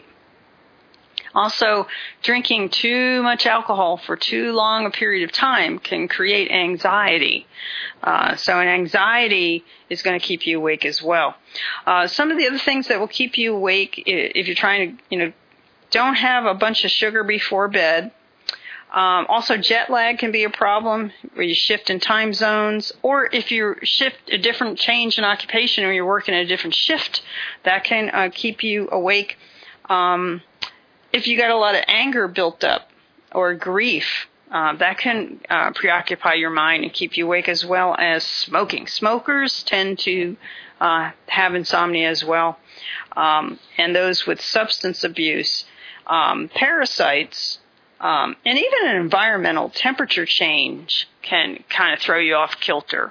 Speaker 1: Also, drinking too much alcohol for too long a period of time can create anxiety. So an anxiety is going to keep you awake as well. Some of the other things that will keep you awake, if you're trying to, don't have a bunch of sugar before bed. Also, jet lag can be a problem where you shift in time zones, or if you change in occupation or you're working a different shift, that can keep you awake. If you got a lot of anger built up or grief, that can preoccupy your mind and keep you awake, as well as smoking. Smokers tend to have insomnia as well, and those with substance abuse, parasites, and even an environmental temperature change can kind of throw you off kilter,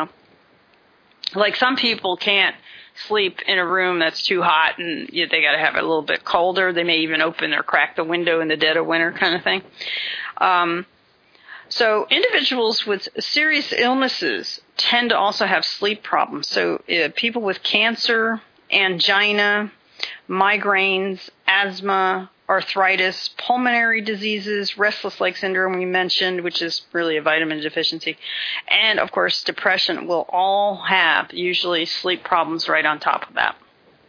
Speaker 1: Like some people can't sleep in a room that's too hot and they got to have it a little bit colder. They may even open or crack the window in the dead of winter kind of thing. So individuals with serious illnesses tend to also have sleep problems. So people with cancer, angina, migraines, asthma, arthritis, pulmonary diseases, restless leg syndrome we mentioned, which is really a vitamin deficiency, and, of course, depression will all have usually sleep problems right on top of that.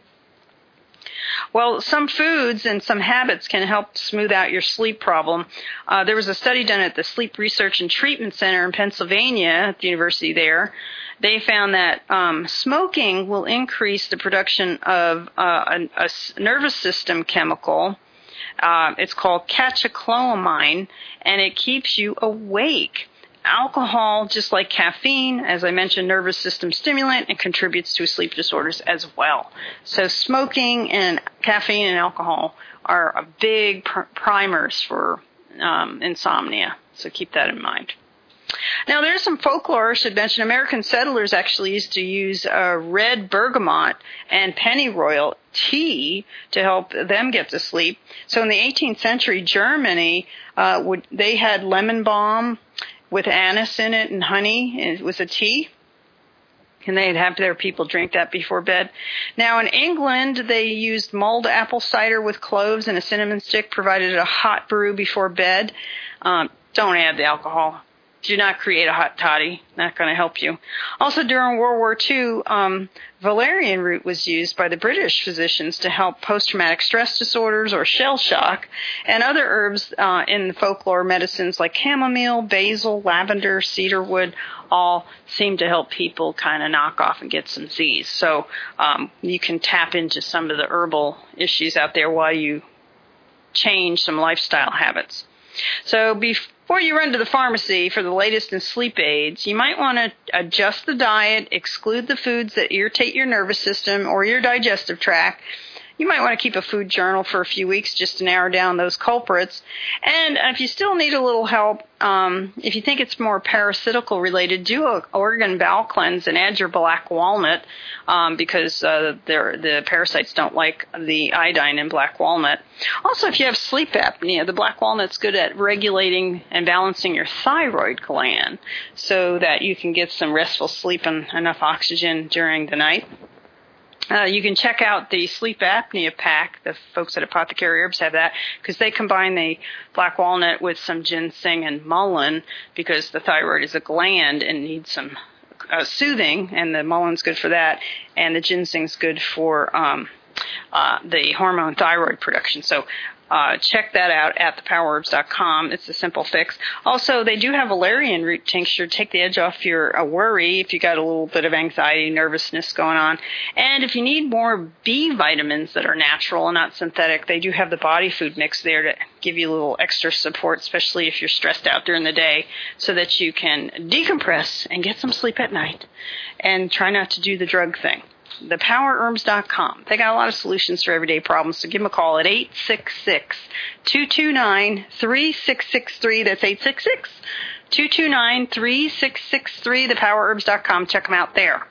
Speaker 1: Well, some foods and some habits can help smooth out your sleep problem. There was a study done at the Sleep Research and Treatment Center in Pennsylvania at the university there. They found that smoking will increase the production of a nervous system chemical. It's called catecholamine, and it keeps you awake. Alcohol, just like caffeine, as I mentioned, nervous system stimulant, and contributes to sleep disorders as well. So smoking and caffeine and alcohol are big primers for insomnia. So keep that in mind. Now, there's some folklore I should mention. American settlers actually used to use red bergamot and pennyroyal tea to help them get to sleep. So in the 18th century, Germany, they had lemon balm with anise in it and honey. It was a tea. And they'd have their people drink that before bed. Now, in England, they used mulled apple cider with cloves and a cinnamon stick, provided a hot brew before bed. Don't add the alcohol. Do not create a hot toddy. Not going to help you. Also, during World War II, valerian root was used by the British physicians to help post-traumatic stress disorders or shell shock. And other herbs in the folklore medicines like chamomile, basil, lavender, cedarwood all seem to help people kind of knock off and get some Z's. So you can tap into some of the herbal issues out there while you change some lifestyle habits. So Before you run to the pharmacy for the latest in sleep aids, you might want to adjust the diet, exclude the foods that irritate your nervous system or your digestive tract. You might want to keep a food journal for a few weeks just to narrow down those culprits. And if you still need a little help, if you think it's more parasitical related, do an organ bowel cleanse and add your black walnut because the parasites don't like the iodine in black walnut. Also, if you have sleep apnea, the black walnut's good at regulating and balancing your thyroid gland so that you can get some restful sleep and enough oxygen during the night. You can check out the sleep apnea pack. The folks at Apothecary Herbs have that because they combine the black walnut with some ginseng and mullein because the thyroid is a gland and needs some soothing, and the mullein's good for that, and the ginseng's good for the hormone thyroid production. So check that out at thepowerherbs.com. It's a simple fix. Also, they do have valerian root tincture. Take the edge off your worry if you got a little bit of anxiety, nervousness going on. And if you need more B vitamins that are natural and not synthetic, they do have the body food mix there to give you a little extra support, especially if you're stressed out during the day, so that you can decompress and get some sleep at night and try not to do the drug thing. thepowerherbs.com. They got a lot of solutions for everyday problems, so give them a call at 866-229-3663. That's 866-229-3663, thepowerherbs.com. Check them out there.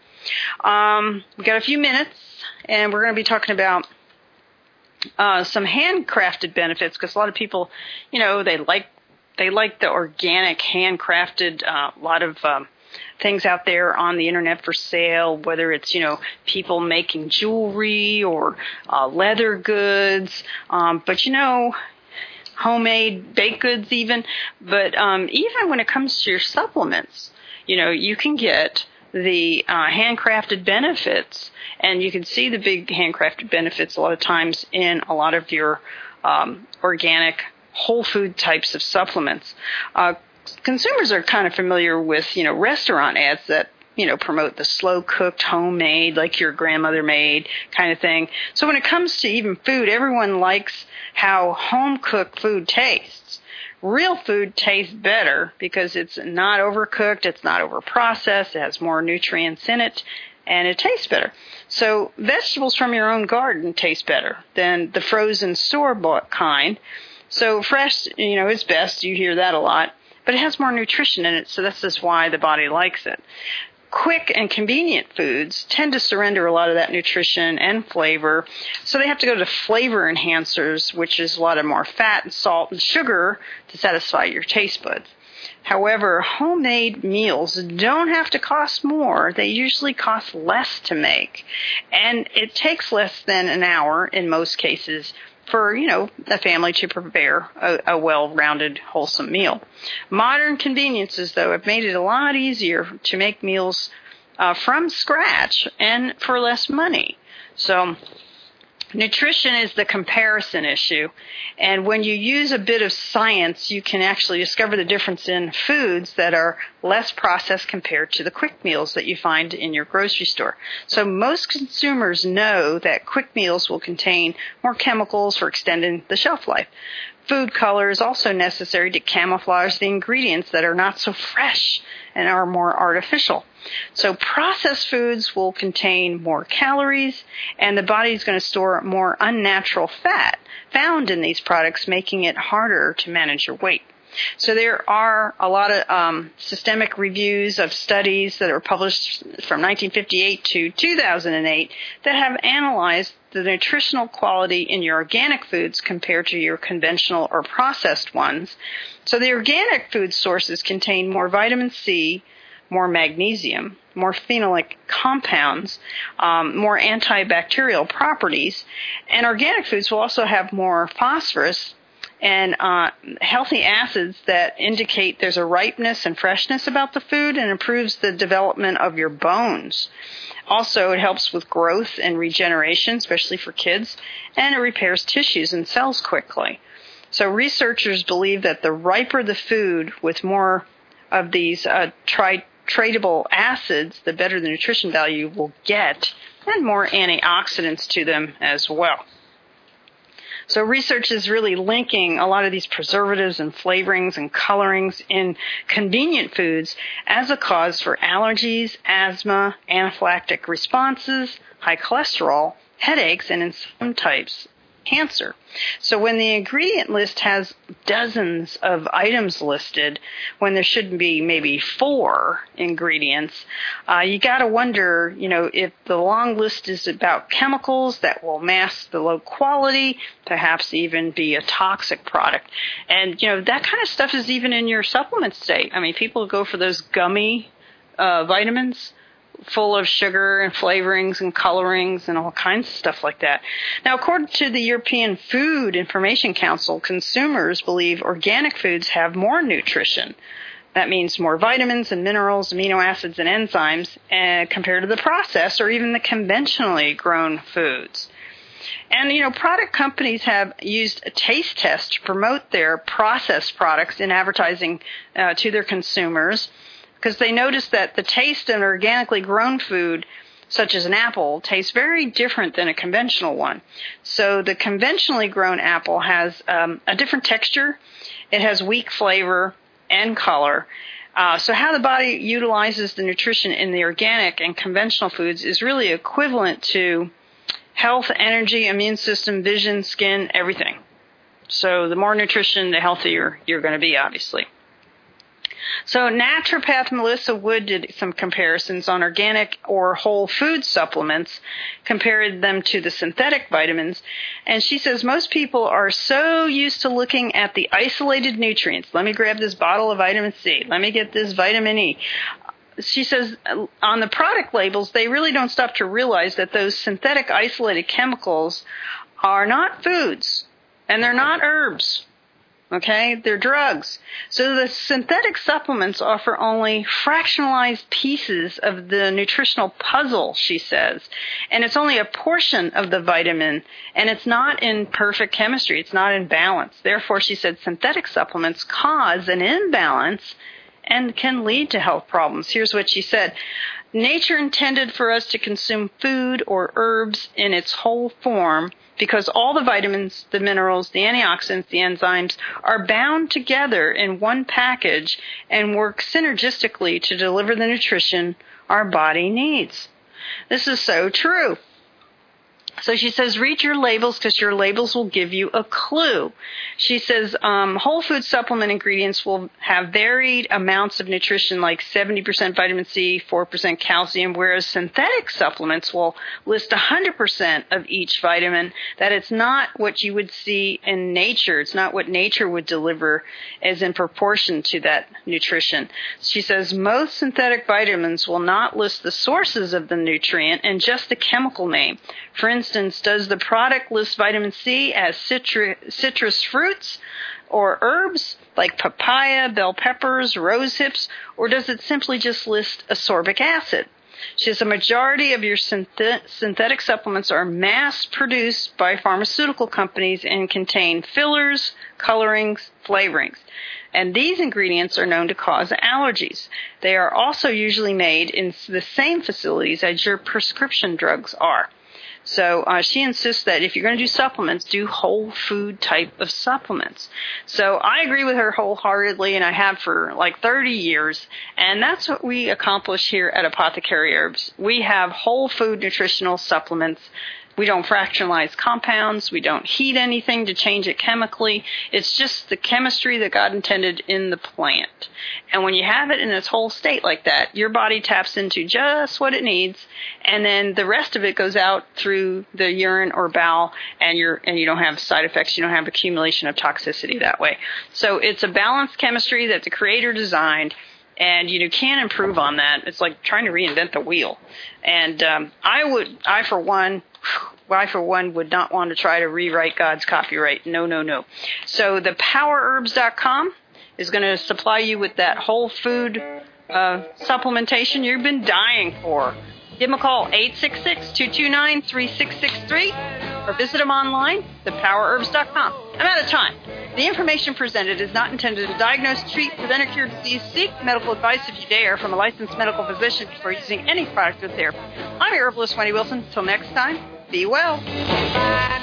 Speaker 1: We got a few minutes, and we're going to be talking about some handcrafted benefits because a lot of people, they like the organic handcrafted, a lot of things out there on the internet for sale, whether it's, people making jewelry or leather goods, but, homemade baked goods even. But even when it comes to your supplements, you can get the handcrafted benefits, and you can see the big handcrafted benefits a lot of times in a lot of your organic whole food types of supplements. Consumers are kind of familiar with, restaurant ads that, promote the slow-cooked, homemade, like your grandmother made kind of thing. So when it comes to even food, everyone likes how home-cooked food tastes. Real food tastes better because it's not overcooked, it's not overprocessed, it has more nutrients in it, and it tastes better. So vegetables from your own garden taste better than the frozen store-bought kind. So fresh, is best. You hear that a lot. But it has more nutrition in it, so this is why the body likes it. Quick and convenient foods tend to surrender a lot of that nutrition and flavor, so they have to go to flavor enhancers, which is a lot of more fat and salt and sugar to satisfy your taste buds. However, homemade meals don't have to cost more. They usually cost less to make, and it takes less than an hour in most cases for, a family to prepare a well-rounded, wholesome meal. Modern conveniences, though, have made it a lot easier to make meals from scratch and for less money. So nutrition is the comparison issue, and when you use a bit of science, you can actually discover the difference in foods that are less processed compared to the quick meals that you find in your grocery store. So most consumers know that quick meals will contain more chemicals for extending the shelf life. Food color is also necessary to camouflage the ingredients that are not so fresh and are more artificial. So processed foods will contain more calories, and the body is going to store more unnatural fat found in these products, making it harder to manage your weight. So there are a lot of systemic reviews of studies that were published from 1958 to 2008 that have analyzed the nutritional quality in your organic foods compared to your conventional or processed ones. So the organic food sources contain more vitamin C, more magnesium, more phenolic compounds, more antibacterial properties, and organic foods will also have more phosphorus and healthy acids that indicate there's a ripeness and freshness about the food and improves the development of your bones. Also, it helps with growth and regeneration, especially for kids, and it repairs tissues and cells quickly. So researchers believe that the riper the food with more of these tradable acids, the better the nutrition value will get, and more antioxidants to them as well. So research is really linking a lot of these preservatives and flavorings and colorings in convenient foods as a cause for allergies, asthma, anaphylactic responses, high cholesterol, headaches, and in some types, cancer. So when the ingredient list has dozens of items listed, when there should be maybe 4 ingredients, you got to wonder, if the long list is about chemicals that will mask the low quality, perhaps even be a toxic product. And, that kind of stuff is even in your supplement state. I mean, people go for those gummy vitamins full of sugar and flavorings and colorings and all kinds of stuff like that. Now, according to the European Food Information Council, consumers believe organic foods have more nutrition. That means more vitamins and minerals, amino acids, and enzymes compared to the processed or even the conventionally grown foods. And, product companies have used a taste test to promote their processed products in advertising to their consumers, because they noticed that the taste of an organically grown food, such as an apple, tastes very different than a conventional one. So the conventionally grown apple has a different texture. It has weak flavor and color. So how the body utilizes the nutrition in the organic and conventional foods is really equivalent to health, energy, immune system, vision, skin, everything. So the more nutrition, the healthier you're going to be, obviously. So naturopath Melissa Wood did some comparisons on organic or whole food supplements, compared them to the synthetic vitamins, and she says most people are so used to looking at the isolated nutrients. Let me grab this bottle of vitamin C. Let me get this vitamin E. She says on the product labels, they really don't stop to realize that those synthetic isolated chemicals are not foods, and they're not herbs. Okay, they're drugs. So the synthetic supplements offer only fractionalized pieces of the nutritional puzzle, she says. And it's only a portion of the vitamin, and it's not in perfect chemistry. It's not in balance. Therefore, she said synthetic supplements cause an imbalance and can lead to health problems. Here's what she said. Nature intended for us to consume food or herbs in its whole form, because all the vitamins, the minerals, the antioxidants, the enzymes are bound together in one package and work synergistically to deliver the nutrition our body needs. This is so true. So she says, read your labels, because your labels will give you a clue. She says whole food supplement ingredients will have varied amounts of nutrition, like 70% vitamin C, 4% calcium, whereas synthetic supplements will list 100% of each vitamin, that it's not what you would see in nature. It's not what nature would deliver as in proportion to that nutrition. She says most synthetic vitamins will not list the sources of the nutrient and just the chemical name. For instance, does the product list vitamin C as citrus fruits or herbs like papaya, bell peppers, rose hips, or does it simply just list ascorbic acid? She says a majority of your synthetic supplements are mass-produced by pharmaceutical companies and contain fillers, colorings, flavorings. And these ingredients are known to cause allergies. They are also usually made in the same facilities as your prescription drugs are. So she insists that if you're going to do supplements, do whole food type of supplements. So I agree with her wholeheartedly, and I have for like 30 years. And that's what we accomplish here at Apothecary Herbs. We have whole food nutritional supplements. We don't fractionalize compounds. We don't heat anything to change it chemically. It's just the chemistry that God intended in the plant. And when you have it in its whole state like that, your body taps into just what it needs, and then the rest of it goes out through the urine or bowel, and you don't have side effects. You don't have accumulation of toxicity that way. So it's a balanced chemistry that the Creator designed. And you can't improve on that. It's like trying to reinvent the wheel. And I for one would not want to try to rewrite God's copyright. No. So the powerherbs.com is going to supply you with that whole food supplementation you've been dying for. Give them a call, 866-229-3663, or visit them online, thepowerherbs.com. I'm out of time. The information presented is not intended to diagnose, treat, prevent, or cure disease. Seek medical advice if you dare from a licensed medical physician before using any product or therapy. I'm your herbalist, Wendy Wilson. Until next time, be well.